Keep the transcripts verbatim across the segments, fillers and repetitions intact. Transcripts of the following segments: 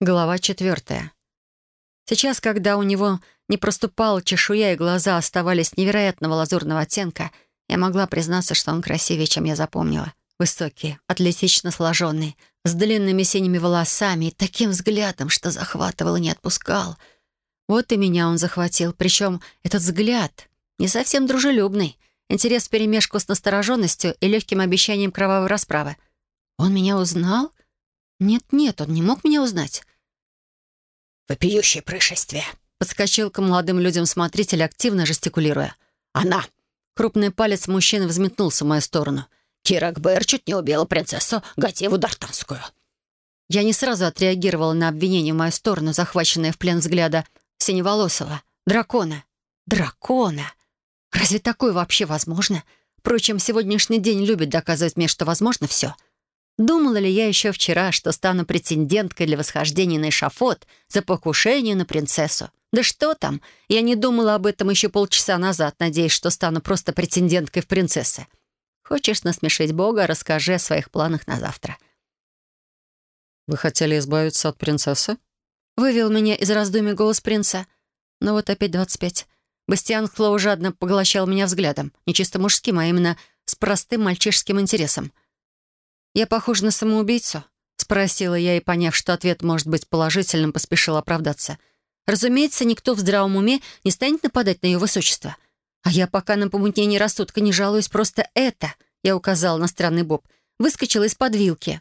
Глава четвертая. Сейчас, когда у него не проступала чешуя и глаза оставались невероятного лазурного оттенка, я могла признаться, что он красивее, чем я запомнила. Высокий, атлетично сложенный, с длинными синими волосами и таким взглядом, что захватывал и не отпускал. Вот и меня он захватил, причем этот взгляд не совсем дружелюбный, интерес вперемешку с настороженностью и легким обещанием кровавой расправы. Он меня узнал? Нет-нет, он не мог меня узнать. «Вопиющее происшествие!» Подскочил к молодым людям смотритель, активно жестикулируя. «Она!» Крупный палец мужчины взметнулся в мою сторону. «Кира Гбэр чуть не убила принцессу Гатьеву Дартанскую!» Я не сразу отреагировала на обвинение в мою сторону, захваченное в плен взгляда синеволосого. Дракона. Дракона! Разве такое вообще возможно? Впрочем, сегодняшний день любит доказывать мне, что возможно все. Думала ли я еще вчера, что стану претенденткой для восхождения на эшафот за покушение на принцессу? Да что там? Я не думала об этом еще полчаса назад, надеясь, что стану просто претенденткой в принцессы. Хочешь насмешить Бога, расскажи о своих планах на завтра. «Вы хотели избавиться от принцессы?» Вывел меня из раздумий голос принца. Но вот опять двадцать пять. Бастиан Хлоу жадно поглощал меня взглядом, не чисто мужским, а именно с простым мальчишеским интересом. «Я похожа на самоубийцу?» — спросила я, и, поняв, что ответ может быть положительным, поспешила оправдаться. Разумеется, никто в здравом уме не станет нападать на ее высочество. А я пока на помутнение рассудка не жалуюсь, просто это, я указала на странный боб, выскочила из-под вилки.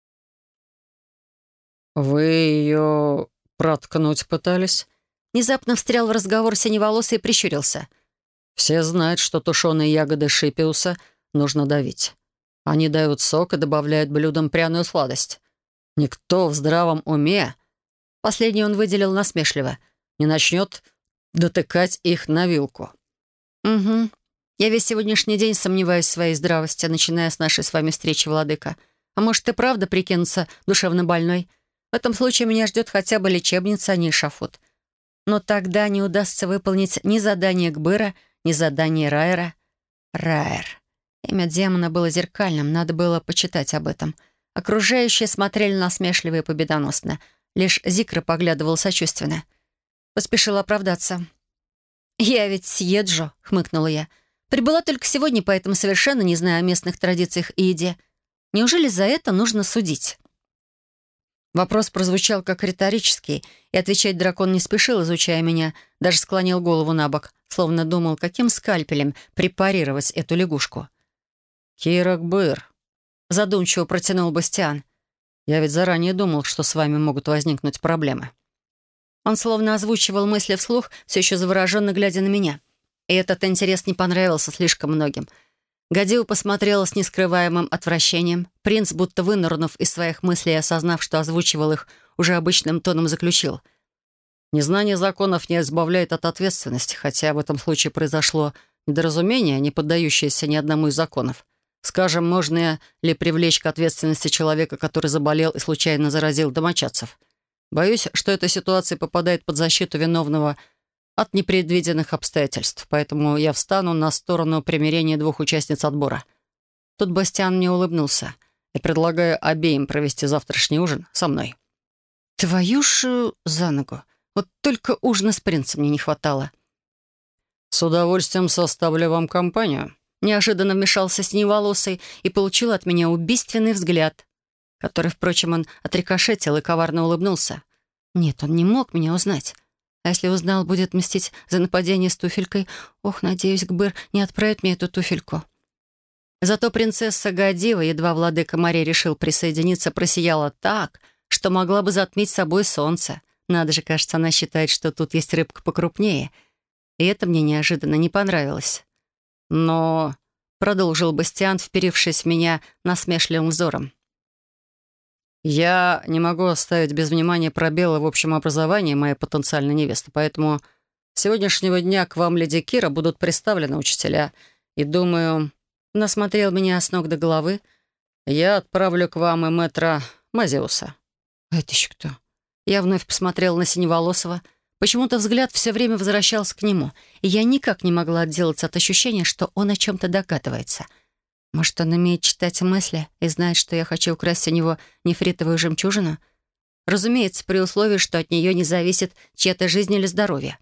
«Вы ее проткнуть пытались?» Внезапно встрял в разговор синеволосый и прищурился. «Все знают, что тушеные ягоды шипиуса нужно давить. Они дают сок и добавляют блюдам пряную сладость. Никто в здравом уме...» Последний он выделил насмешливо. «Не начнет дотыкать их на вилку». «Угу. Я весь сегодняшний день сомневаюсь в своей здравости, начиная с нашей с вами встречи, владыка. А может, и правда прикинуться душевно больной? В этом случае меня ждет хотя бы лечебница, а не эшафот. Но тогда не удастся выполнить ни задание Гбыра, ни задание Райера. Райер. Имя демона было зеркальным, надо было почитать об этом. Окружающие смотрели насмешливо и победоносно. Лишь Зикра поглядывал сочувственно. Поспешила оправдаться. «Я ведь съеджу», — хмыкнула я. «Прибыла только сегодня, поэтому совершенно не знаю о местных традициях и еде. Неужели за это нужно судить?» Вопрос прозвучал как риторический, и отвечать дракон не спешил, изучая меня, даже склонил голову на бок, словно думал, каким скальпелем препарировать эту лягушку. «Кира Гбыр», — задумчиво протянул Бастиан. «Я ведь заранее думал, что с вами могут возникнуть проблемы». Он словно озвучивал мысли вслух, все еще завороженно глядя на меня. И этот интерес не понравился слишком многим. Гадиу посмотрела с нескрываемым отвращением. Принц, будто вынырнув из своих мыслей и осознав, что озвучивал их, уже обычным тоном заключил. «Незнание законов не избавляет от ответственности, хотя в этом случае произошло недоразумение, не поддающееся ни одному из законов. Скажем, можно ли привлечь к ответственности человека, который заболел и случайно заразил домочадцев? Боюсь, что эта ситуация попадает под защиту виновного от непредвиденных обстоятельств, поэтому я встану на сторону примирения двух участниц отбора». Тут Бастиан мне улыбнулся и предлагаю обеим провести завтрашний ужин со мной. «Твою ж за ногу! Вот только ужина с принцем мне не хватало». «С удовольствием составлю вам компанию». Неожиданно вмешался синеволосый и получил от меня убийственный взгляд, который, впрочем, он отрикошетил и коварно улыбнулся. Нет, он не мог меня узнать. А если узнал, будет мстить за нападение с туфелькой. Ох, надеюсь, Гбыр не отправит мне эту туфельку. Зато принцесса Гадива, едва владыка морей решил присоединиться, просияла так, что могла бы затмить собой солнце. Надо же, кажется, она считает, что тут есть рыбка покрупнее. И это мне неожиданно не понравилось. «Но...» — продолжил Бастиан, вперившись в меня насмешливым взором. «Я не могу оставить без внимания пробелы в общем образовании моей потенциальной невесты, поэтому с сегодняшнего дня к вам, леди Кира, будут представлены учителя. И, думаю...» — он осмотрел меня с ног до головы. «Я отправлю к вам и мэтра Мазеуса». «Это еще кто?» Я вновь посмотрела на Синеволосого. Почему-то взгляд все время возвращался к нему, и я никак не могла отделаться от ощущения, что он о чем-то догадывается. Может, он умеет читать мысли и знает, что я хочу украсть у него нефритовую жемчужину? Разумеется, при условии, что от нее не зависит чья-то жизнь или здоровье.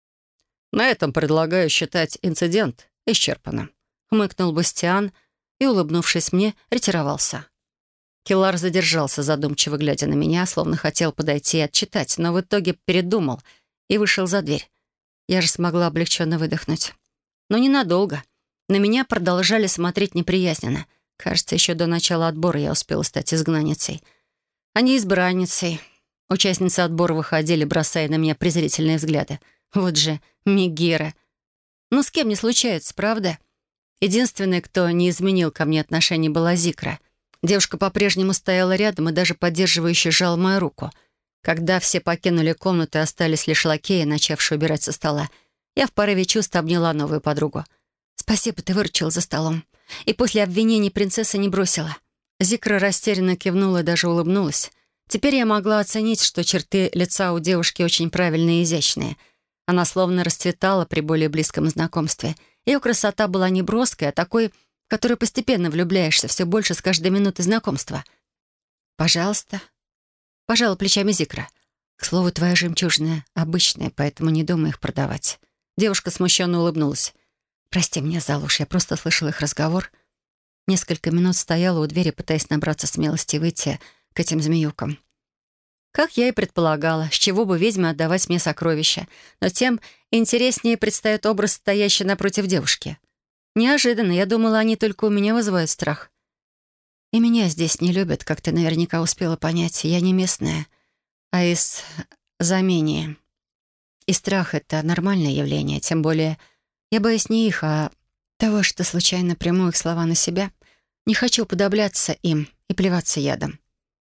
«На этом предлагаю считать инцидент исчерпанным», — хмыкнул Бастиан и, улыбнувшись мне, ретировался. Келлар задержался, задумчиво глядя на меня, словно хотел подойти и отчитать, но в итоге передумал и вышел за дверь. Я же смогла облегченно выдохнуть. Но ненадолго. На меня продолжали смотреть неприязненно. Кажется, еще до начала отбора я успела стать изгнанницей, а не избранницей. Участницы отбора выходили, бросая на меня презрительные взгляды. Вот же Мегера. Ну, с кем не случается, правда? Единственной, кто не изменил ко мне отношение, была Зикра. Девушка по-прежнему стояла рядом и даже поддерживающе сжала мою руку. Когда все покинули комнату и остались лишь лакеи, начавшие убирать со стола, я в порыве чувств обняла новую подругу. «Спасибо, ты выручила за столом. И после обвинений принцесса не бросила». Зикра растерянно кивнула и даже улыбнулась. Теперь я могла оценить, что черты лица у девушки очень правильные и изящные. Она словно расцветала при более близком знакомстве. Ее красота была не броской, а такой, в которой постепенно влюбляешься все больше с каждой минуты знакомства. «Пожалуйста». Пожала плечами Зикра. «К слову, твоя жемчужная обычная, поэтому не думай их продавать». Девушка смущенно улыбнулась. «Прости меня за ложь, я просто слышала их разговор». Несколько минут стояла у двери, пытаясь набраться смелости и выйти к этим змеюкам. Как я и предполагала, с чего бы ведьме отдавать мне сокровища, но тем интереснее предстает образ, стоящий напротив девушки. Неожиданно, я думала, они только у меня вызывают страх. И меня здесь не любят, как ты наверняка успела понять. Я не местная, а из Замении. И страх — это нормальное явление, тем более я боюсь не их, а того, что случайно приму их слова на себя. Не хочу уподобляться им и плеваться ядом.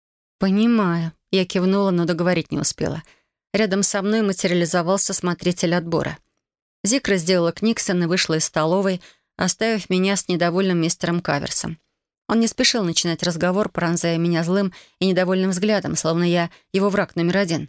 «Понимаю». Я кивнула, но договорить не успела. Рядом со мной материализовался смотритель отбора. Зикра сделала книксон и вышла из столовой, оставив меня с недовольным мистером Каверсом. Он не спешил начинать разговор, пронзая меня злым и недовольным взглядом, словно я его враг номер один.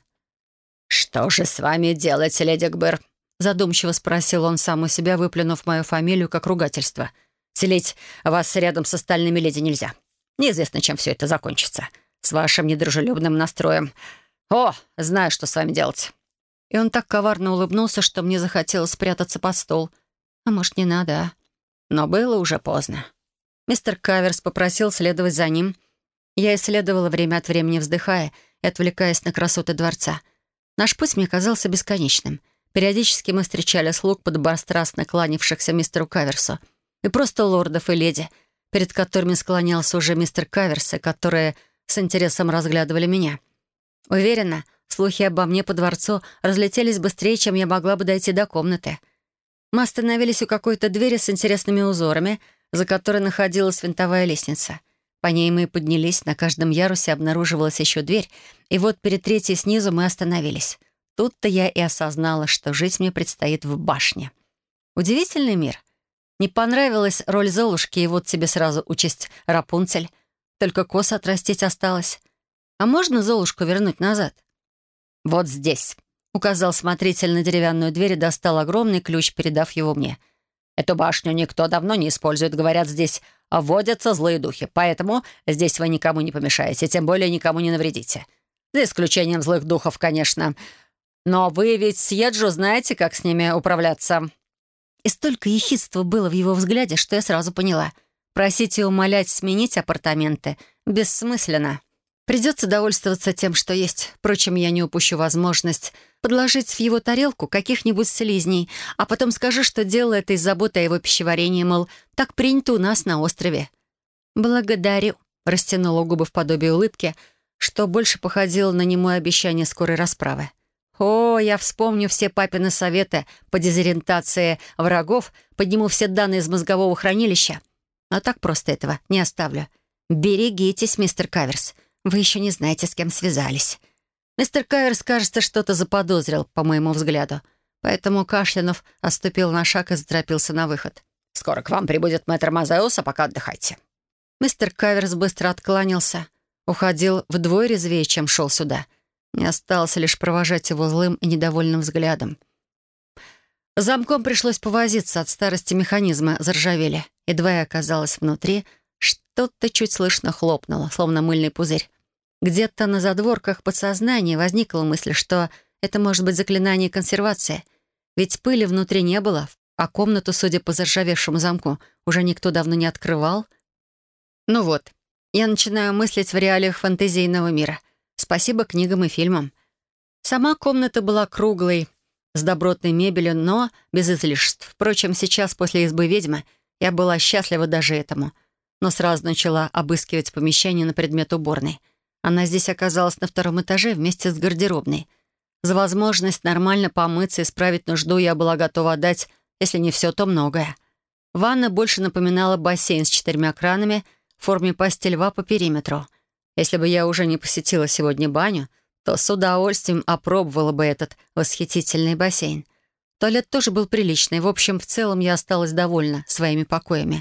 «Что же с вами делать, леди Гбэр?» Задумчиво спросил он сам у себя, выплюнув мою фамилию как ругательство. «Селить вас рядом с остальными леди нельзя. Неизвестно, чем все это закончится. С вашим недружелюбным настроем. О, знаю, что с вами делать». И он так коварно улыбнулся, что мне захотелось спрятаться под стол. А может, не надо, а? Но было уже поздно. Мистер Каверс попросил следовать за ним. Я исследовала время от времени, вздыхая и отвлекаясь на красоты дворца. Наш путь мне казался бесконечным. Периодически мы встречали слуг, подобострастно кланявшихся мистеру Каверсу, и просто лордов и леди, перед которыми склонялся уже мистер Каверс, и которые с интересом разглядывали меня. Уверена, слухи обо мне по дворцу разлетелись быстрее, чем я могла бы дойти до комнаты. Мы остановились у какой-то двери с интересными узорами, за которой находилась винтовая лестница. По ней мы поднялись, на каждом ярусе обнаруживалась еще дверь, и вот перед третьей снизу мы остановились. Тут-то я и осознала, что жить мне предстоит в башне. Удивительный мир. Не понравилась роль Золушки, и вот тебе сразу участь Рапунцель. Только косы отрастить осталось. А можно Золушку вернуть назад? «Вот здесь», — указал смотритель на деревянную дверь и достал огромный ключ, передав его мне. «Эту башню никто давно не использует. Говорят, здесь водятся злые духи, поэтому здесь вы никому не помешаете, тем более никому не навредите. За исключением злых духов, конечно. Но вы ведь с Еджу знаете, как с ними управляться». И столько ехидства было в его взгляде, что я сразу поняла. Просить и умолять сменить апартаменты бессмысленно. Придется довольствоваться тем, что есть. Впрочем, я не упущу возможность подложить в его тарелку каких-нибудь слизней, а потом скажу, что делала это из заботы о его пищеварении, мол, так принято у нас на острове. «Благодарю», — растянула губы в подобие улыбки, что больше походило на немое обещание скорой расправы. О, я вспомню все папины советы по дезориентации врагов, подниму все данные из мозгового хранилища. Но так просто этого не оставлю. Берегитесь, мистер Каверс. Вы еще не знаете, с кем связались. Мистер Каверс, кажется, что-то заподозрил, по моему взгляду. Поэтому Кашлянов отступил на шаг и заторопился на выход. «Скоро к вам прибудет мэтр Мазеус, а пока отдыхайте». Мистер Каверс быстро откланялся. Уходил вдвое резвее, чем шел сюда. Мне осталось лишь провожать его злым и недовольным взглядом. С замком пришлось повозиться, от старости механизма заржавели. Едва я оказалась внутри, что-то чуть слышно хлопнуло, словно мыльный пузырь. Где-то на задворках подсознания возникла мысль, что это может быть заклинание консервации. Ведь пыли внутри не было, а комнату, судя по заржавевшему замку, уже никто давно не открывал. Ну вот, я начинаю мыслить в реалиях фэнтезийного мира. Спасибо книгам и фильмам. Сама комната была круглой, с добротной мебелью, но без излишеств. Впрочем, сейчас, после избы ведьмы, я была счастлива даже этому. Но сразу начала обыскивать помещение на предмет уборной. Она здесь оказалась на втором этаже вместе с гардеробной. За возможность нормально помыться и справить нужду я была готова отдать, если не все, то многое. Ванна больше напоминала бассейн с четырьмя кранами в форме пасти льва по периметру. Если бы я уже не посетила сегодня баню, то с удовольствием опробовала бы этот восхитительный бассейн. Туалет тоже был приличный. В общем, в целом я осталась довольна своими покоями.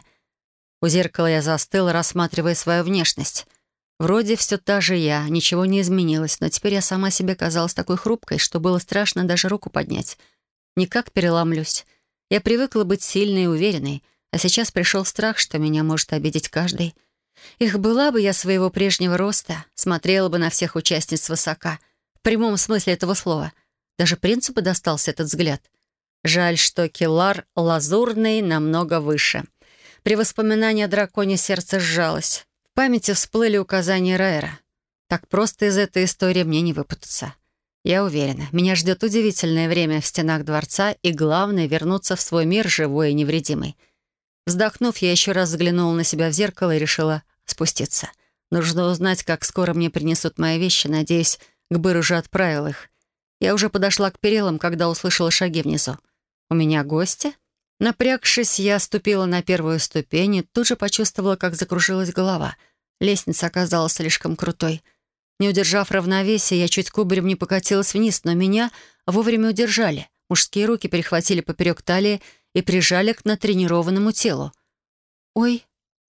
У зеркала я застыла, рассматривая свою внешность. Вроде все та же я, ничего не изменилось, но теперь я сама себе казалась такой хрупкой, что было страшно даже руку поднять. Никак переломлюсь. Я привыкла быть сильной и уверенной, а сейчас пришел страх, что меня может обидеть каждый. Их была бы я своего прежнего роста, смотрела бы на всех участниц свысока, в прямом смысле этого слова. Даже принцу бы достался этот взгляд. Жаль, что Келлар Лазурный намного выше. При воспоминании о драконе сердце сжалось. В памяти всплыли указания Раэра. Так просто из этой истории мне не выпутаться. Я уверена, меня ждет удивительное время в стенах дворца, и главное — вернуться в свой мир живой и невредимой. Вздохнув, я еще раз взглянула на себя в зеркало и решила спуститься. Нужно узнать, как скоро мне принесут мои вещи. Надеюсь, Гбыр уже отправил их. Я уже подошла к перилам, когда услышала шаги внизу. «У меня гости?» Напрягшись, я ступила на первую ступень и тут же почувствовала, как закружилась голова. Лестница оказалась слишком крутой. Не удержав равновесия, я чуть кубарем не покатилась вниз, но меня вовремя удержали. Мужские руки перехватили поперек талии и прижали к натренированному телу. «Ой!»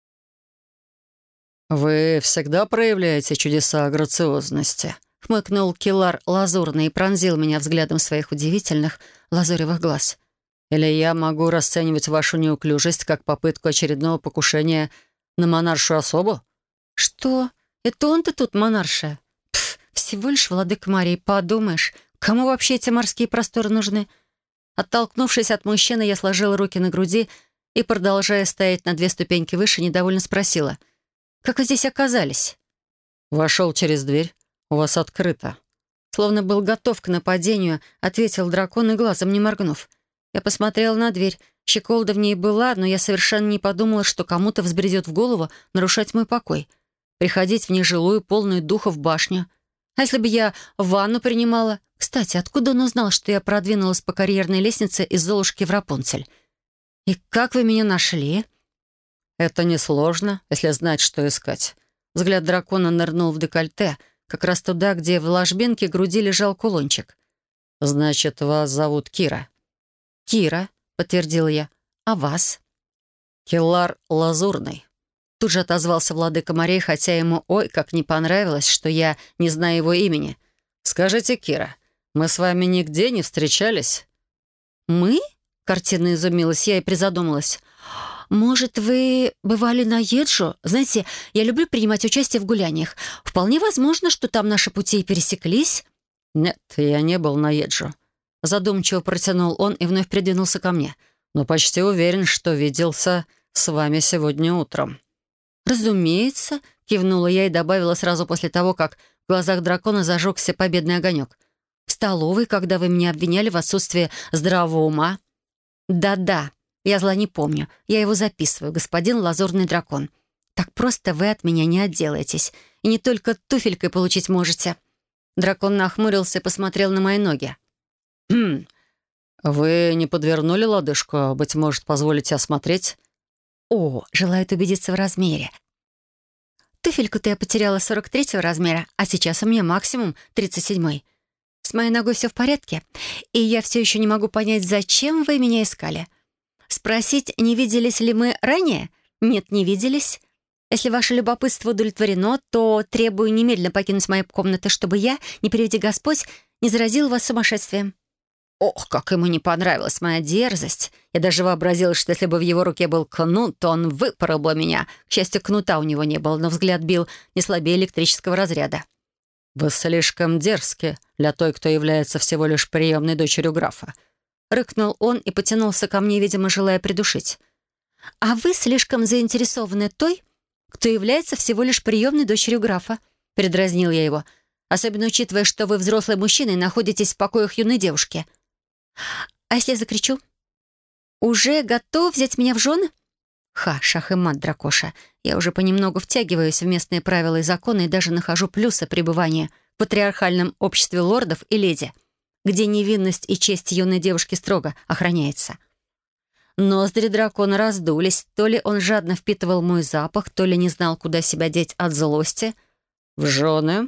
«Вы всегда проявляете чудеса грациозности», — хмыкнул Келлар Лазурный и пронзил меня взглядом своих удивительных лазуревых глаз. «Или я могу расценивать вашу неуклюжесть как попытку очередного покушения на монаршу особу?» «Что? Это он-то тут монарша? Пф, всего лишь владыка Марии, подумаешь. Кому вообще эти морские просторы нужны?» Оттолкнувшись от мужчины, я сложила руки на груди и, продолжая стоять на две ступеньки выше, недовольно спросила: «Как вы здесь оказались?» «Вошел через дверь. У вас открыто». Словно был готов к нападению, ответил дракон и глазом не моргнув. Я посмотрела на дверь. Щеколда в ней была, но я совершенно не подумала, что кому-то взбредет в голову нарушать мой покой. Приходить в нежилую, полную духов башню. А если бы я ванну принимала? Кстати, откуда он узнал, что я продвинулась по карьерной лестнице из Золушки в Рапунцель? И как вы меня нашли? «Это несложно, если знать, что искать». Взгляд дракона нырнул в декольте, как раз туда, где в ложбинке груди лежал кулончик. «Значит, вас зовут Кира». «Кира», — подтвердила я. «А вас?» «Келлар Лазурный». Тут же отозвался владыка морей, хотя ему ой как не понравилось, что я не знаю его имени. «Скажите, Кира, мы с вами нигде не встречались?» «Мы?» — картинно изумилась я и призадумалась. «Может, вы бывали на Еджо? Знаете, я люблю принимать участие в гуляниях. Вполне возможно, что там наши пути пересеклись». «Нет, я не был на Еджо». Задумчиво протянул он и вновь придвинулся ко мне. «Но почти уверен, что виделся с вами сегодня утром». «Разумеется», — кивнула я и добавила сразу после того, как в глазах дракона зажегся победный огонек. «В столовой, когда вы меня обвиняли в отсутствии здравого ума». «Да-да, я зла не помню. Я его записываю, господин Лазурный дракон. Так просто вы от меня не отделаетесь. И не только туфелькой получить можете». Дракон нахмурился и посмотрел на мои ноги. «Хм, вы не подвернули лодыжку? Быть может, позволите осмотреть?» «О, желает убедиться в размере. Туфельку-то я потеряла сорок третьего размера, а сейчас у меня максимум тридцать седьмой. С моей ногой все в порядке, и я все еще не могу понять, зачем вы меня искали. Спросить, не виделись ли мы ранее? Нет, не виделись. Если ваше любопытство удовлетворено, то требую немедленно покинуть мои комнаты, чтобы я, не приведи Господь, не заразил вас сумасшествием». Ох, как ему не понравилась моя дерзость. Я даже вообразила, что если бы в его руке был кнут, то он выпорол бы меня. К счастью, кнута у него не было, но взгляд бил не слабее электрического разряда. «Вы слишком дерзки для той, кто является всего лишь приемной дочерью графа». Рыкнул он и потянулся ко мне, видимо, желая придушить. «А вы слишком заинтересованы той, кто является всего лишь приемной дочерью графа», — передразнил я его, «особенно учитывая, что вы взрослый мужчина и находитесь в покоях юной девушки. А если я закричу? Уже готов взять меня в жены?» Ха, шах и мат, дракоша. Я уже понемногу втягиваюсь в местные правила и законы и даже нахожу плюсы пребывания в патриархальном обществе лордов и леди, где невинность и честь юной девушки строго охраняется. Ноздри дракона раздулись. То ли он жадно впитывал мой запах, то ли не знал, куда себя деть от злости. «В жены?»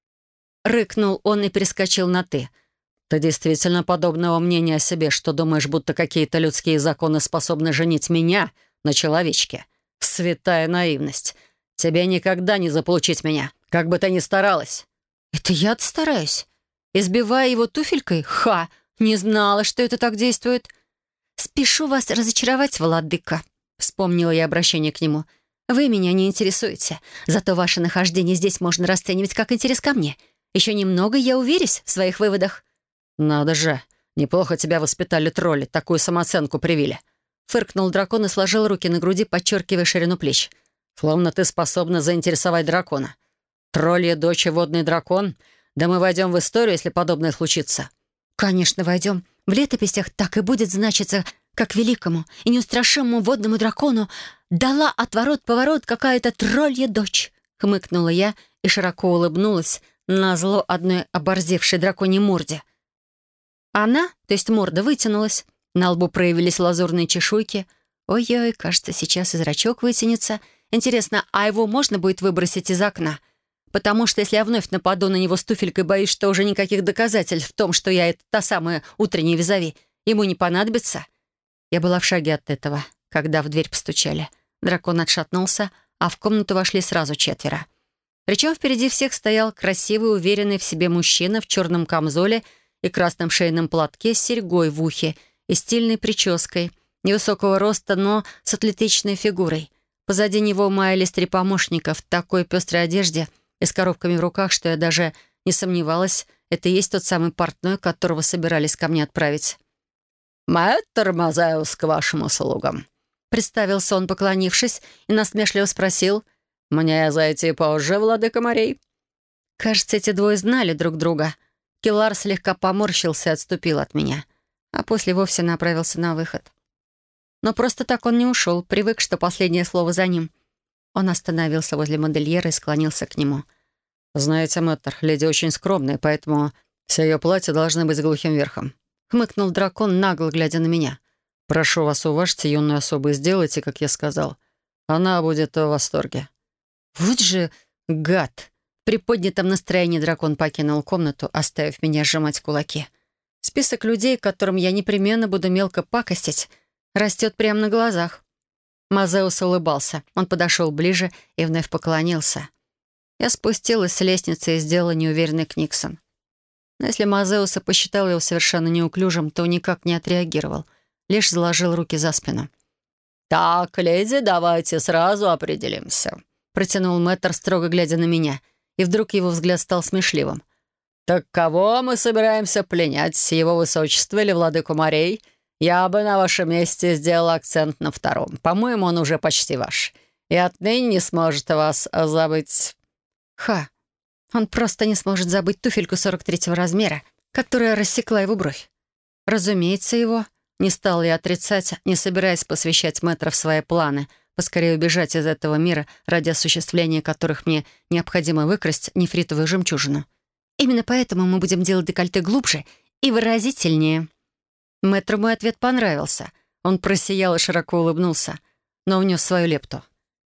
Рыкнул он и перескочил на «ты». «Ты действительно подобного мнения о себе, что думаешь, будто какие-то людские законы способны женить меня на человечке? Святая наивность. Тебе никогда не заполучить меня, как бы ты ни старалась». «Это я-то стараюсь. Избивая его туфелькой? Ха! Не знала, что это так действует». «Спешу вас разочаровать, владыка», — вспомнила я обращение к нему. «Вы меня не интересуете. Зато ваше нахождение здесь можно расценивать как интерес ко мне. Еще немного, я уверюсь в своих выводах». «Надо же, неплохо тебя воспитали тролли, такую самооценку привили». Фыркнул дракон и сложил руки на груди, подчеркивая ширину плеч. «Словно ты способна заинтересовать дракона. Троллья дочь и водный дракон? Да мы войдем в историю, если подобное случится». «Конечно, войдем. В летописях так и будет значиться, как великому и неустрашимому водному дракону дала отворот-поворот какая-то троллья дочь», — хмыкнула я и широко улыбнулась назло одной оборзевшей драконьей морде. Она, то есть морда, вытянулась. На лбу проявились лазурные чешуйки. Ой-ой, кажется, сейчас и зрачок вытянется. Интересно, а его можно будет выбросить из окна? Потому что если я вновь нападу на него с туфелькой, боюсь, что уже никаких доказательств в том, что я — это та самая утренняя визави, ему не понадобится. Я была в шаге от этого, когда в дверь постучали. Дракон отшатнулся, а в комнату вошли сразу четверо. Причем впереди всех стоял красивый, уверенный в себе мужчина в черном камзоле и красном шейном платке с серьгой в ухе и стильной прической, невысокого роста, но с атлетичной фигурой. Позади него маялись три помощника в такой пестрой одежде и с коробками в руках, что я даже не сомневалась, это и есть тот самый портной, которого собирались ко мне отправить. «Мэтр Мазеус к вашим услугам», — представился он, поклонившись, и насмешливо спросил: «Мне зайти позже, владыка морей?» Кажется, эти двое знали друг друга. Келар слегка поморщился и отступил от меня, а после вовсе направился на выход. Но просто так он не ушел, привык, что последнее слово за ним. Он остановился возле модельера и склонился к нему. «Знаете, мэтр, леди очень скромная, поэтому все ее платья должны быть с глухим верхом», — хмыкнул дракон, нагло глядя на меня. «Прошу вас, уважьте юную особу и сделайте, как я сказал. Она будет в восторге». «Вот же гад!» В приподнятом настроении дракон покинул комнату, оставив меня сжимать кулаки. Список людей, которым я непременно буду мелко пакостить, растет прямо на глазах. Мазеус улыбался. Он подошел ближе и вновь поклонился. Я спустилась с лестницы и сделала неуверенный книксон. Но если Мазеус и посчитал его совершенно неуклюжим, то никак не отреагировал, лишь заложил руки за спину. «Так, леди, давайте сразу определимся», — протянул мэтр, строго глядя на меня, и вдруг его взгляд стал смешливым. «Так кого мы собираемся пленять, его высочество или владыку морей? Я бы на вашем месте сделал акцент на втором. По-моему, он уже почти ваш. И отныне не сможет вас забыть». Ха! Он просто не сможет забыть туфельку сорок третьего размера, которая рассекла его бровь. Разумеется, его. Не стал я отрицать, не собираясь посвящать мэтра в свои планы, поскорее убежать из этого мира, ради осуществления которых мне необходимо выкрасть нефритовую жемчужину. Именно поэтому мы будем делать декольте глубже и выразительнее. Мэтру мой ответ понравился. Он просиял и широко улыбнулся, но внес свою лепту.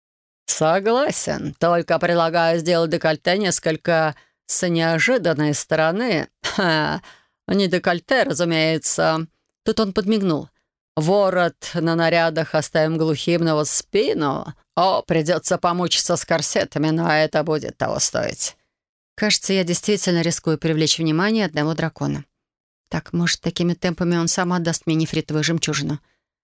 «Согласен, только предлагаю сделать декольте несколько с неожиданной стороны. Ха, не декольте, разумеется». Тут он подмигнул. «Ворот на нарядах оставим глухим, но вот спину... О, придется помучиться с корсетами, но это будет того стоить». Кажется, я действительно рискую привлечь внимание одного дракона. Так, может, такими темпами он сам отдаст мне нефритовую жемчужину.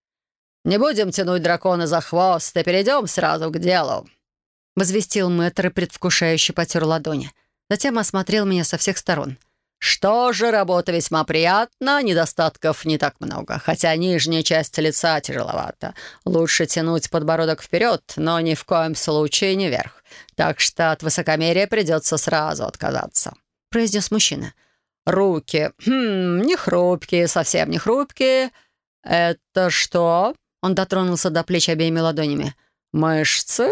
«Не будем тянуть дракона за хвост и перейдем сразу к делу», — возвестил мэтр и предвкушающе потер ладони. Затем осмотрел меня со всех сторон. «Что же, работа весьма приятна, недостатков не так много, хотя нижняя часть лица тяжеловата. Лучше тянуть подбородок вперед, но ни в коем случае не вверх. Так что от высокомерия придется сразу отказаться», — произнес мужчина. «Руки, хм, не хрупкие, совсем не хрупкие. Это что?» Он дотронулся до плеч обеими ладонями. «Мышцы?»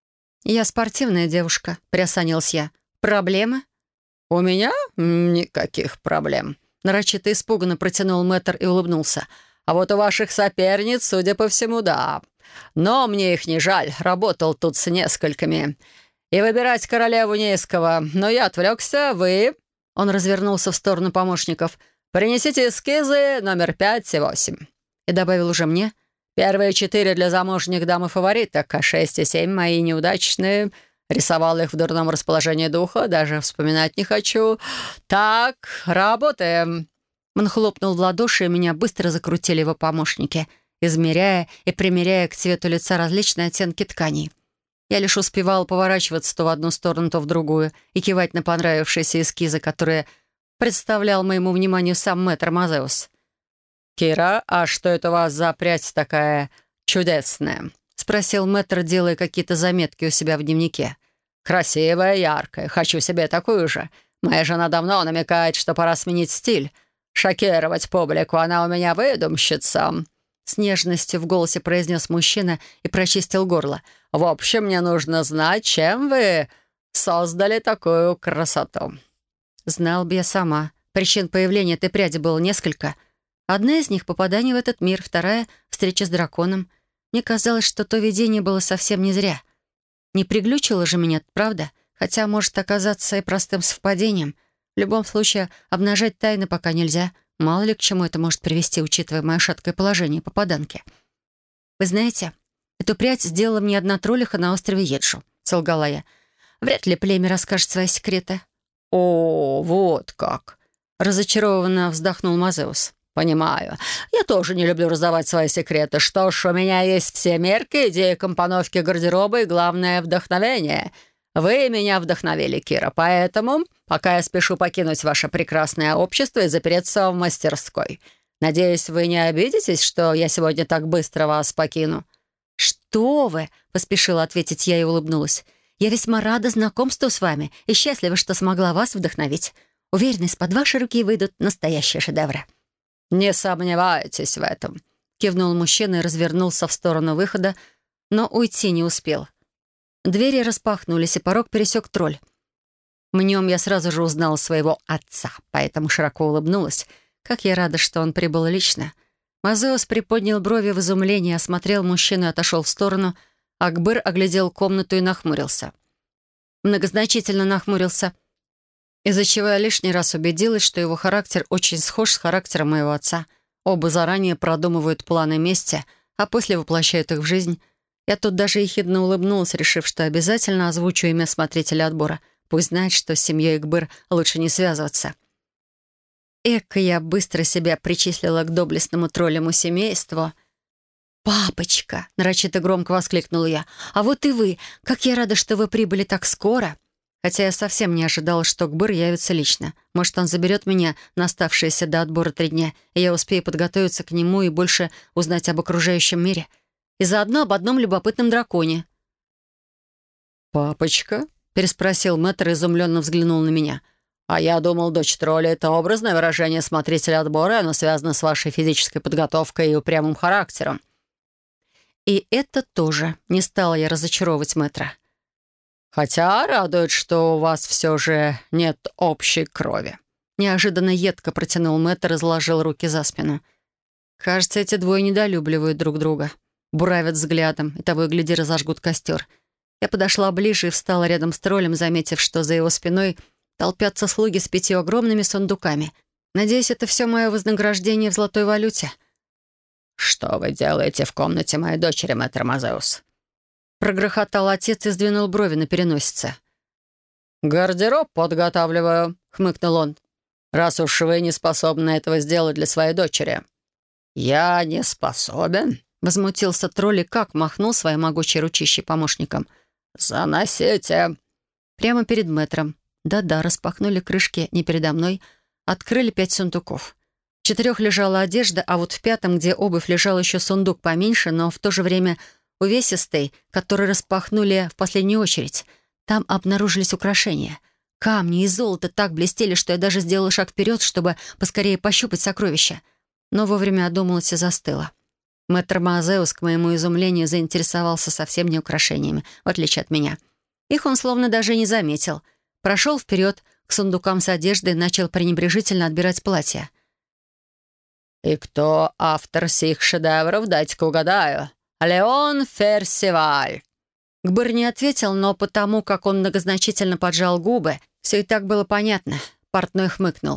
«Я спортивная девушка», — приосанилась я. «Проблемы?» «У меня никаких проблем», — нарочито испуганно протянул мэтр и улыбнулся. «А вот у ваших соперниц, судя по всему, да. Но мне их не жаль, работал тут с несколькими. И выбирать королеву не из кого. Но я отвлекся, вы...» Он развернулся в сторону помощников. «Принесите эскизы номер пять и восемь». И добавил уже мне. «Первые четыре для замужних дам и фавориток, а шесть и семь мои неудачные. Рисовал их в дурном расположении духа, даже вспоминать не хочу. Так, работаем». Он хлопнул в ладоши, и меня быстро закрутили его помощники, измеряя и примеряя к цвету лица различные оттенки тканей. Я лишь успевала поворачиваться то в одну сторону, то в другую и кивать на понравившиеся эскизы, которые представлял моему вниманию сам мэтр Мазеус. «Кира, а что это у вас за прядь такая чудесная?» — спросил мэтр, делая какие-то заметки у себя в дневнике. «Красивая, яркая. Хочу себе такую же. Моя жена давно намекает, что пора сменить стиль. Шокировать публику, она у меня выдумщица». С нежностью в голосе произнес мужчина и прочистил горло. «В общем, мне нужно знать, чем вы создали такую красоту». Знал бы я сама. Причин появления этой пряди было несколько. Одна из них — попадание в этот мир, вторая — встреча с драконом. Мне казалось, что то видение было совсем не зря. Не приглючило же меня, правда? Хотя может оказаться и простым совпадением. В любом случае, обнажать тайны пока нельзя. Мало ли к чему это может привести, учитывая мое шаткое положение попаданки. «Вы знаете, эту прядь сделала мне одна троллиха на острове Еджу», — солгала я. «Вряд ли племя расскажет свои секреты». «О, вот как!» — разочарованно вздохнул Мазеус. «Понимаю. Я тоже не люблю раздавать свои секреты. Что ж, у меня есть все мерки, идеи компоновки гардероба и, главное, вдохновение. Вы меня вдохновили, Кира, поэтому пока я спешу покинуть ваше прекрасное общество и запереться в мастерской. Надеюсь, вы не обидитесь, что я сегодня так быстро вас покину?» «Что вы?» — поспешила ответить я и улыбнулась. «Я весьма рада знакомству с вами и счастлива, что смогла вас вдохновить. Уверена, из-под вашей руки выйдут настоящие шедевры». «Не сомневайтесь в этом», — кивнул мужчина и развернулся в сторону выхода, но уйти не успел. Двери распахнулись, и порог пересек тролль. В нем я сразу же узнала своего отца, поэтому широко улыбнулась. Как я рада, что он прибыл лично. Мазеус приподнял брови в изумлении, осмотрел мужчину и отошел в сторону. Акбыр оглядел комнату и нахмурился. Многозначительно нахмурился, из-за чего я лишний раз убедилась, что его характер очень схож с характером моего отца. Оба заранее продумывают планы мести, а после воплощают их в жизнь. Я тут даже ехидно улыбнулась, решив, что обязательно озвучу имя смотрителя отбора. Пусть знает, что с семьей Экбыр лучше не связываться. Эка я быстро себя причислила к доблестному троллему семейству. «Папочка!» — нарочито громко воскликнула я. «А вот и вы! Как я рада, что вы прибыли так скоро!» Хотя я совсем не ожидала, что Экбыр явится лично. Может, он заберет меня на оставшиеся до отбора три дня, и я успею подготовиться к нему и больше узнать об окружающем мире. И заодно об одном любопытном драконе. «Папочка?» — переспросил мэтр и изумленно взглянул на меня. «А я думал, дочь тролля — это образное выражение смотрителя отбора, и оно связано с вашей физической подготовкой и упрямым характером». И это тоже. Не стала я разочаровывать мэтра. «Хотя радует, что у вас все же нет общей крови». Неожиданно едко протянул мэтр и заложил руки за спину. Кажется, эти двое недолюбливают друг друга. Буравят взглядом, и того и гляди разожгут костер. Я подошла ближе и встала рядом с троллем, заметив, что за его спиной толпятся слуги с пятью огромными сундуками. Надеюсь, это все мое вознаграждение в золотой валюте. «Что вы делаете в комнате моей дочери, мэтр Мазеус?» Прогрохотал отец и сдвинул брови на переносице. «Гардероб подготавливаю», — хмыкнул он. «Раз уж вы не способны этого сделать для своей дочери». «Я не способен?» — возмутился тролль и как махнул своей могучей ручищей помощником. «Заносите». Прямо перед мэтром. Да-да, распахнули крышки не передо мной, открыли пять сундуков. В четырех лежала одежда, а вот в пятом, где обувь, лежал еще сундук поменьше, но в то же время увесистый, который распахнули в последнюю очередь. Там обнаружились украшения. Камни и золото так блестели, что я даже сделала шаг вперед, чтобы поскорее пощупать сокровища. Но вовремя одумалась и застыла. Мэтр Мазеус, к моему изумлению, заинтересовался совсем не украшениями, в отличие от меня. Их он словно даже не заметил. Прошел вперед к сундукам с одеждой и начал пренебрежительно отбирать платья. «И кто автор сих шедевров, дайте-ка угадаю. Леон Ферсиваль». Гбыр не ответил, но потому, как он многозначительно поджал губы, все и так было понятно. Портной хмыкнул.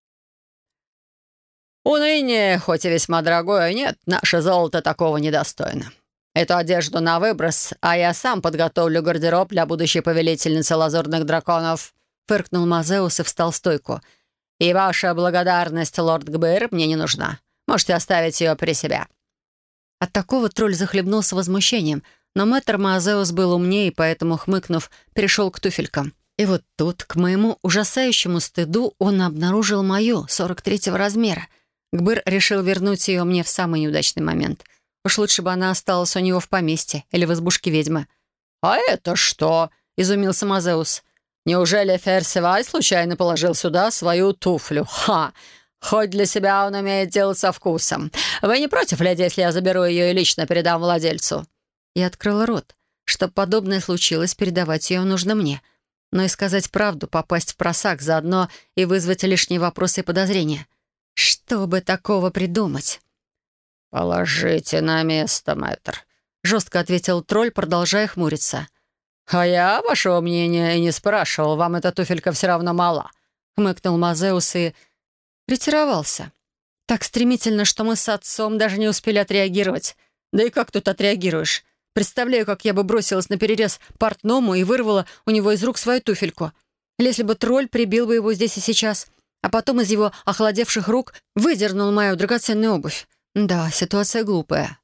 «Уныние, хоть и весьма дорогое, нет, наше золото такого недостойно. Эту одежду на выброс, а я сам подготовлю гардероб для будущей повелительницы лазурных драконов», — фыркнул Мазеус и встал в стойку. «И ваша благодарность, лорд Гбыр, мне не нужна. Можете оставить ее при себе». От такого тролль захлебнулся возмущением, но мэтр Мазеус был умнее, и поэтому, хмыкнув, перешел к туфелькам. И вот тут, к моему ужасающему стыду, он обнаружил мою, сорок третьего размера. Гбыр решил вернуть ее мне в самый неудачный момент. Уж лучше бы она осталась у него в поместье или в избушке ведьмы. «А это что?» — изумился Мазеус. «Неужели Ферсиваль случайно положил сюда свою туфлю? Ха! Хоть для себя он умеет делать со вкусом. Вы не против, леди, если я заберу ее и лично передам владельцу?» Я открыла рот. Чтобы подобное случилось, передавать ее нужно мне. Но и сказать правду, попасть в просак заодно и вызвать лишние вопросы и подозрения. Что бы такого придумать? «Положите на место, мэтр», — жестко ответил тролль, продолжая хмуриться. «А я, вашего мнения, и не спрашивал. Вам эта туфелька все равно мала», — хмыкнул Мазеус и ретировался. Так стремительно, что мы с отцом даже не успели отреагировать. Да и как тут отреагируешь? Представляю, как я бы бросилась на перерез портному и вырвала у него из рук свою туфельку. Или если бы тролль прибил бы его здесь и сейчас, а потом из его охладевших рук выдернул мою драгоценную обувь. Да, ситуация глупая.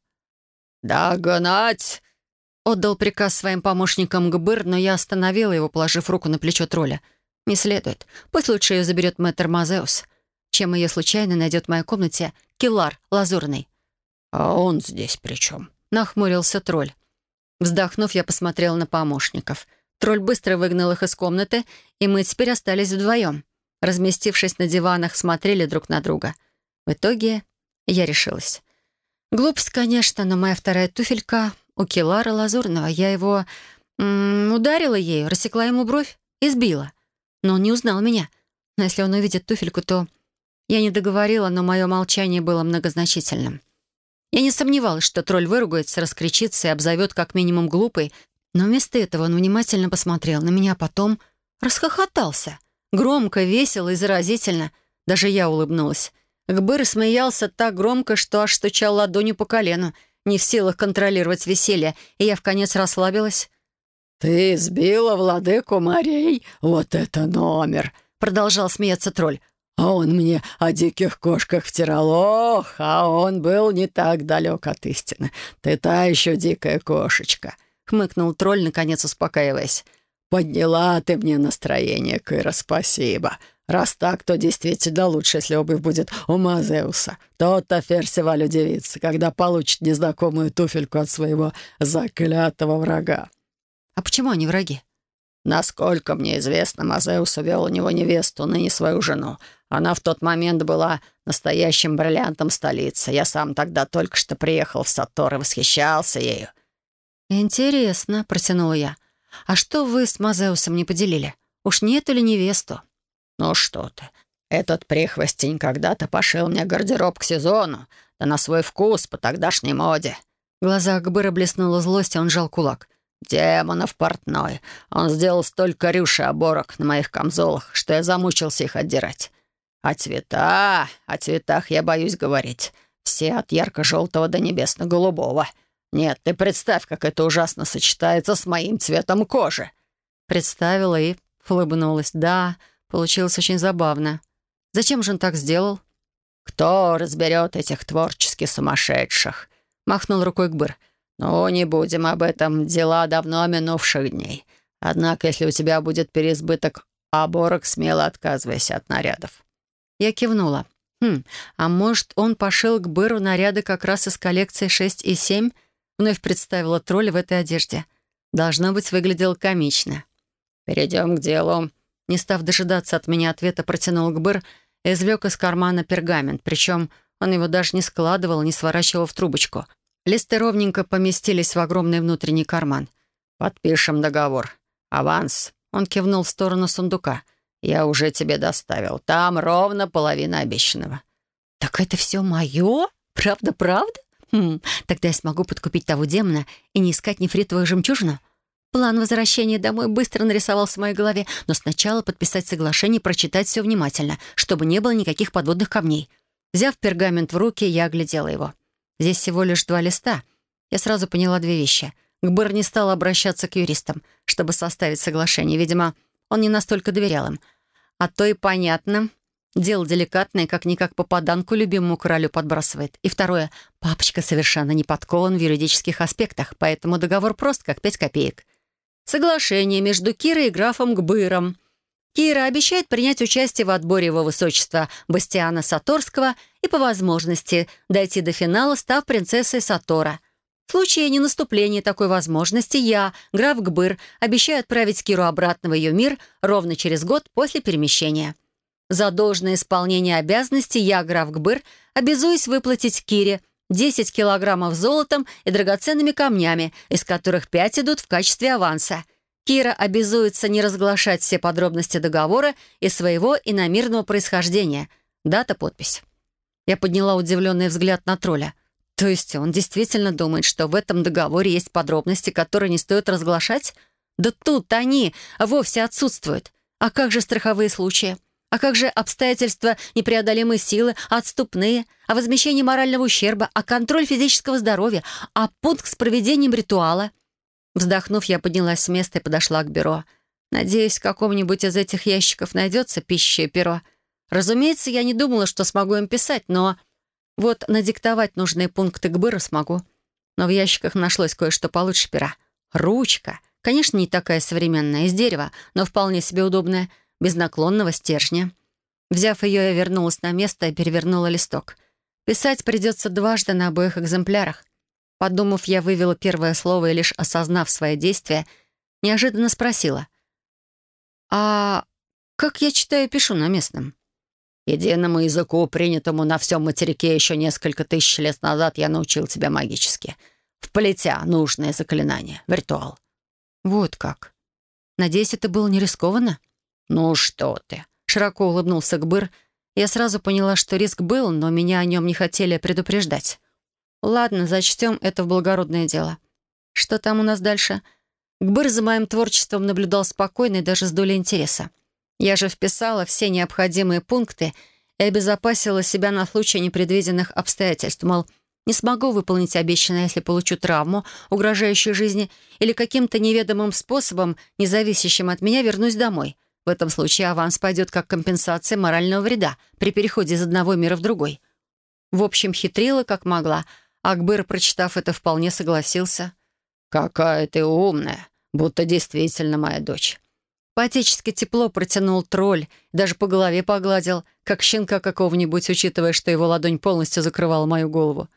«Догнать!» — отдал приказ своим помощникам Гбыр, но я остановила его, положив руку на плечо тролля. «Не следует. Пусть лучше ее заберет мэтр Мазеус, чем ее случайно найдет в моей комнате Киллар Лазурный». «А он здесь при чем?» — нахмурился тролль. Вздохнув, я посмотрела на помощников. Тролль быстро выгнал их из комнаты, и мы теперь остались вдвоем. Разместившись на диванах, смотрели друг на друга. В итоге я решилась. Глупость, конечно, но моя вторая туфелька у Киллара Лазурного. Я его м-м, ударила ею, рассекла ему бровь и сбила. Но он не узнал меня. Но если он увидит туфельку, то... Я не договорила, но мое молчание было многозначительным. Я не сомневалась, что тролль выругается, раскричится и обзовет как минимум глупой, но вместо этого он внимательно посмотрел на меня, а потом расхохотался. Громко, весело и заразительно. Даже я улыбнулась. Гбыр смеялся так громко, что аж стучал ладонью по колену, не в силах контролировать веселье, и я вконец расслабилась. «Ты сбила владыку морей? Вот это номер!» — продолжал смеяться тролль. «А он мне о диких кошках втирал. Ох, а он был не так далек от истины. Ты та еще дикая кошечка!» — хмыкнул тролль, наконец успокаиваясь. «Подняла ты мне настроение, Кыра, спасибо. Раз так, то действительно лучше, если обувь будет у Мазеуса. Тот-то Ферсиваль удивится, когда получит незнакомую туфельку от своего заклятого врага». «А почему они враги?» «Насколько мне известно, Мазеус увел у него невесту, ныне свою жену. Она в тот момент была настоящим бриллиантом столицы. Я сам тогда только что приехал в Сатор и восхищался ею». «Интересно», — протянула я. «А что вы с Мазеусом не поделили? Уж не эту ли невесту?» «Ну что ты, этот прихвостень когда-то пошил мне гардероб к сезону, да на свой вкус, по тогдашней моде». В глазах Гбыра блеснула злость, и он сжал кулак. «Демонов портной. Он сделал столько рюш и оборок на моих камзолах, что я замучился их отдирать. А цвета... О цветах я боюсь говорить. Все от ярко-желтого до небесно-голубого. Нет, ты представь, как это ужасно сочетается с моим цветом кожи». Представила и улыбнулась. Да, получилось очень забавно. Зачем же он так сделал? «Кто разберет этих творчески сумасшедших?» — махнул рукой Гбыр. «Ну, не будем об этом, дела давно минувших дней. Однако, если у тебя будет переизбыток А Борок смело отказывайся от нарядов». Я кивнула. «Хм, а может, он пошил к Быру наряды как раз из коллекции шесть и семь?» Вновь представила тролля в этой одежде. Должно быть, выглядел комично. «Перейдем к делу». Не став дожидаться от меня ответа, протянул к Быр и извлек из кармана пергамент. Причем он его даже не складывал, не сворачивал в трубочку. Листы ровненько поместились в огромный внутренний карман. «Подпишем договор. Аванс». Он кивнул в сторону сундука. «Я уже тебе доставил. Там ровно половина обещанного». «Так это все мое? Правда-правда? Хм, тогда я смогу подкупить того демона и не искать нефритовую жемчужину?» План возвращения домой быстро нарисовался в моей голове, но сначала подписать соглашение и прочитать все внимательно, чтобы не было никаких подводных камней. Взяв пергамент в руки, я оглядела его. Здесь всего лишь два листа. Я сразу поняла две вещи. Гбыр не стал обращаться к юристам, чтобы составить соглашение. Видимо, он не настолько доверял им. А то и понятно. Дело деликатное, как-никак попаданку любимому королю подбрасывает. И второе. Папочка совершенно не подкован в юридических аспектах, поэтому договор прост, как пять копеек. Соглашение между Кирой и графом Гбыром. Кира обещает принять участие в отборе его высочества Бастиана Саторского и по возможности дойти до финала, став принцессой Сатора. В случае ненаступления такой возможности я, граф Гбыр, обещаю отправить Киру обратно в ее мир ровно через год после перемещения. За должное исполнение обязанностей я, граф Гбыр, обязуюсь выплатить Кире десять килограммов золотом и драгоценными камнями, из которых пять идут в качестве аванса. Кира обязуется не разглашать все подробности договора и своего иномирного происхождения. Дата, подпись. Я подняла удивленный взгляд на тролля. То есть он действительно думает, что в этом договоре есть подробности, которые не стоит разглашать? Да тут они вовсе отсутствуют. А как же страховые случаи? А как же обстоятельства непреодолимой силы, отступные, а возмещение морального ущерба, а контроль физического здоровья, а пункт с проведением ритуала? Вздохнув, я поднялась с места и подошла к бюро. Надеюсь, в каком-нибудь из этих ящиков найдется пища и перо. Разумеется, я не думала, что смогу им писать, но вот надиктовать нужные пункты Гбыра смогу. Но в ящиках нашлось кое-что получше пера. Ручка. Конечно, не такая современная, из дерева, но вполне себе удобная, без наклонного стержня. Взяв ее, я вернулась на место и перевернула листок. Писать придется дважды на обоих экземплярах. Подумав, я вывела первое слово и, лишь осознав свои действия, неожиданно спросила. «А как я читаю и пишу на местном?» «Единому языку, принятому на всем материке еще несколько тысяч лет назад, я научил тебя магически, вплетя нужное заклинание в ритуал». «Вот как. Надеюсь, это было не рискованно?» «Ну что ты!» — широко улыбнулся Гбыр. Я сразу поняла, что риск был, но меня о нем не хотели предупреждать. «Ладно, зачтем это в благородное дело. Что там у нас дальше?» Гбыр за моим творчеством наблюдал спокойно и даже с долей интереса. Я же вписала все необходимые пункты и обезопасила себя на случай непредвиденных обстоятельств, мол, не смогу выполнить обещанное, если получу травму, угрожающую жизни, или каким-то неведомым способом, не зависящим от меня, вернусь домой. В этом случае аванс пойдет как компенсация морального вреда при переходе из одного мира в другой. В общем, хитрила как могла, а Гбыр, прочитав это, вполне согласился. «Какая ты умная, будто действительно моя дочь». По-отечески тепло протянул тролль, даже по голове погладил, как щенка какого-нибудь, учитывая, что его ладонь полностью закрывала мою голову.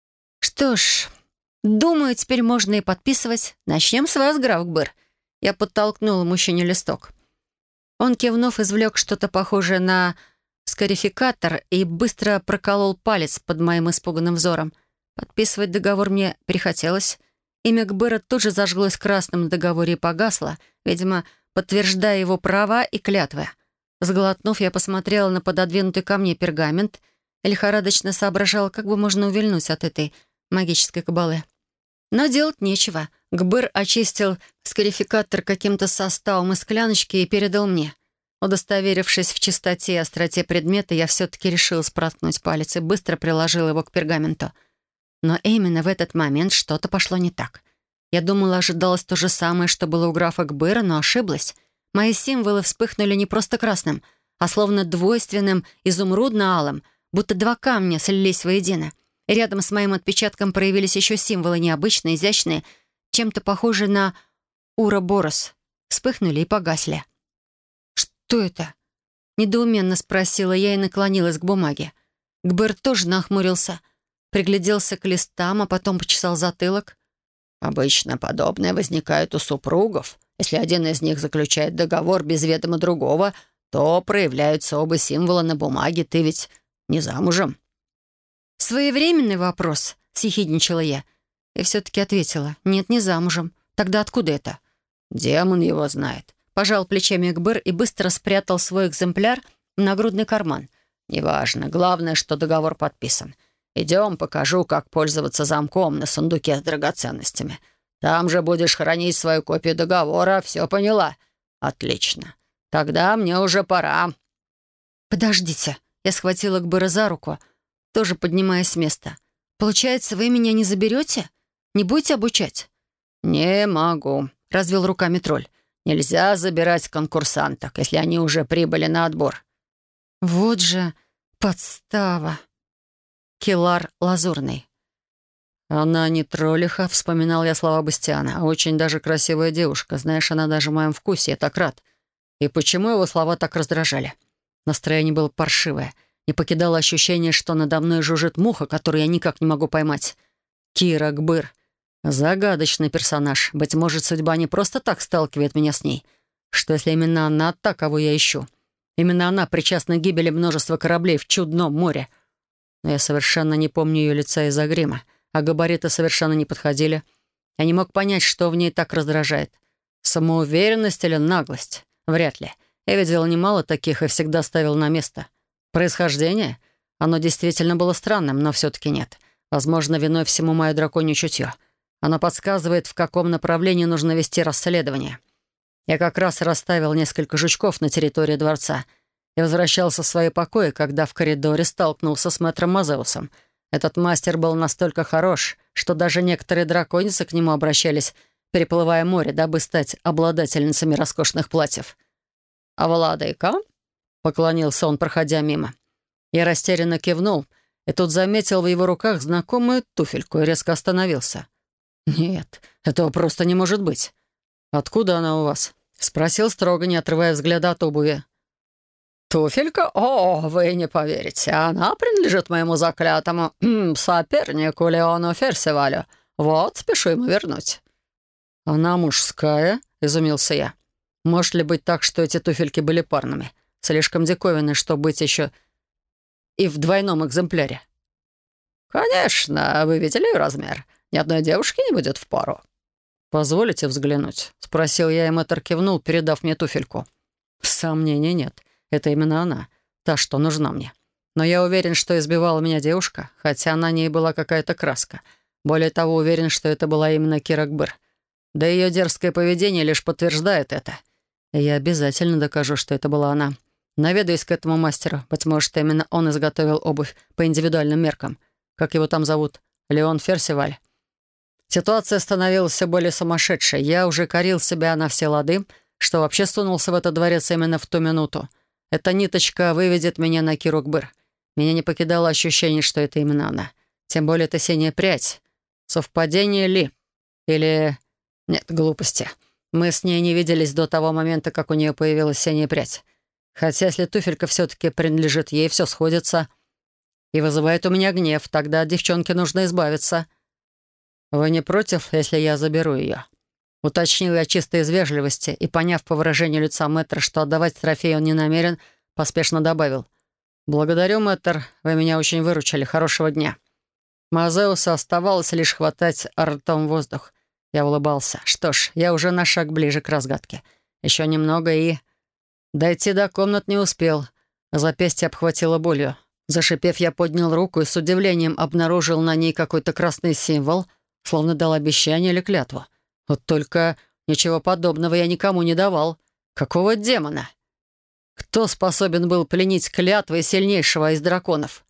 «Что ж, думаю, теперь можно и подписывать. Начнем с вас, граф Гбыр». Я подтолкнула мужчине листок. Он, кивнув, извлек что-то похожее на скарификатор и быстро проколол палец под моим испуганным взором. Подписывать договор мне перехотелось. Имя Гбыра тут же зажглось красным на договоре и погасло, видимо, подтверждая его права и клятвы. Сглотнув, я посмотрела на пододвинутый ко мне пергамент и лихорадочно соображала, как бы можно увильнуть от этой магической кабалы. Но делать нечего. Гбыр очистил скарификатор каким-то составом из скляночки и передал мне. Удостоверившись в чистоте и остроте предмета, я все-таки решила спроткнуть палец и быстро приложила его к пергаменту. Но именно в этот момент что-то пошло не так. Я думала, ожидалось то же самое, что было у графа Гбыра, но ошиблась. Мои символы вспыхнули не просто красным, а словно двойственным изумрудно-алым, будто два камня слились воедино. И рядом с моим отпечатком проявились еще символы необычные, изящные, чем-то похожие на уроборос. Вспыхнули и погасли. «Что это?» — недоуменно спросила я и наклонилась к бумаге. Гбыр тоже нахмурился, пригляделся к листам, а потом почесал затылок. «Обычно подобное возникает у супругов. Если один из них заключает договор без ведома другого, то проявляются оба символа на бумаге. Ты ведь не замужем?» «Своевременный вопрос», — съехидничала я. И все-таки ответила: «Нет, не замужем. Тогда откуда это?» «Демон его знает». Пожал плечами Гбыр и быстро спрятал свой экземпляр в нагрудный карман. «Неважно. Главное, что договор подписан. Идем, покажу, как пользоваться замком на сундуке с драгоценностями. Там же будешь хранить свою копию договора. Все поняла? Отлично. Тогда мне уже пора». «Подождите». Я схватила Гбыра за руку, тоже поднимаясь с места. «Получается, вы меня не заберете? Не будете обучать?» «Не могу», — развел руками тролль. «Нельзя забирать конкурсанток, если они уже прибыли на отбор». «Вот же подстава». Келар Лазурный. «Она не троллиха», — вспоминал я слова Бастиана, «а очень даже красивая девушка. Знаешь, она даже в моем вкусе, я так рад». И почему его слова так раздражали? Настроение было паршивое. Не покидало ощущение, что надо мной жужжит муха, которую я никак не могу поймать. Кира Гбыр. Загадочный персонаж. Быть может, судьба не просто так сталкивает меня с ней. Что если именно она та, кого я ищу? Именно она причастна к гибели множества кораблей в чудном море. Но я совершенно не помню ее лица из-за грима, а габариты совершенно не подходили. Я не мог понять, что в ней так раздражает. Самоуверенность или наглость? Вряд ли. Я видел немало таких и всегда ставил на место. Происхождение? Оно действительно было странным, но все-таки нет. Возможно, виной всему мое драконье чутье. Оно подсказывает, в каком направлении нужно вести расследование. Я как раз расставил несколько жучков на территории дворца и возвращался в свои покои, когда в коридоре столкнулся с мэтром Мазеусом. Этот мастер был настолько хорош, что даже некоторые драконицы к нему обращались, переплывая море, дабы стать обладательницами роскошных платьев. «А владыка?» — поклонился он, проходя мимо. Я растерянно кивнул, и тут заметил в его руках знакомую туфельку и резко остановился. «Нет, этого просто не может быть. Откуда она у вас?» — спросил строго, не отрывая взгляда от обуви. «Туфелька? О, вы не поверите. Она принадлежит моему заклятому сопернику Леону Ферсивалю. Вот, спешу ему вернуть». «Она мужская?» — изумился я. «Может ли быть так, что эти туфельки были парными? Слишком диковинны, чтобы быть еще и в двойном экземпляре». «Конечно, вы видели ее размер. Ни одной девушки не будет впору». «Позволите взглянуть?» — спросил я, и мэтр кивнул, передав мне туфельку. «Сомнений нет. Это именно она, та, что нужна мне. Но я уверен, что избивала меня девушка, хотя на ней была какая-то краска. Более того, уверен, что это была именно Кира Гбыр. Да и ее дерзкое поведение лишь подтверждает это. И я обязательно докажу, что это была она. Наведаюсь к этому мастеру. Быть может, именно он изготовил обувь по индивидуальным меркам. Как его там зовут? Леон Ферсиваль. Ситуация становилась все более сумасшедшей. Я уже корил себя на все лады, что вообще сунулся в этот дворец именно в ту минуту. Эта ниточка выведет меня на Киру Гбыр. Меня не покидало ощущение, что это именно она. Тем более это синяя прядь. Совпадение ли? Или... Нет, глупости. Мы с ней не виделись до того момента, как у нее появилась синяя прядь. Хотя если туфелька все-таки принадлежит ей, все сходится и вызывает у меня гнев. Тогда от девчонки нужно избавиться. «Вы не против, если я заберу ее?» Уточнил я чисто из вежливости и, поняв по выражению лица мэтра, что отдавать трофей он не намерен, поспешно добавил: «Благодарю, мэтр, вы меня очень выручили. Хорошего дня». Мазеуса оставалось лишь хватать ртом воздух. Я улыбался. Что ж, я уже на шаг ближе к разгадке. Еще немного и... Дойти до комнат не успел. Запястье обхватило болью. Зашипев, я поднял руку и с удивлением обнаружил на ней какой-то красный символ, словно дал обещание или клятву. Вот только ничего подобного я никому не давал. Какого демона? Кто способен был пленить клятвой сильнейшего из драконов?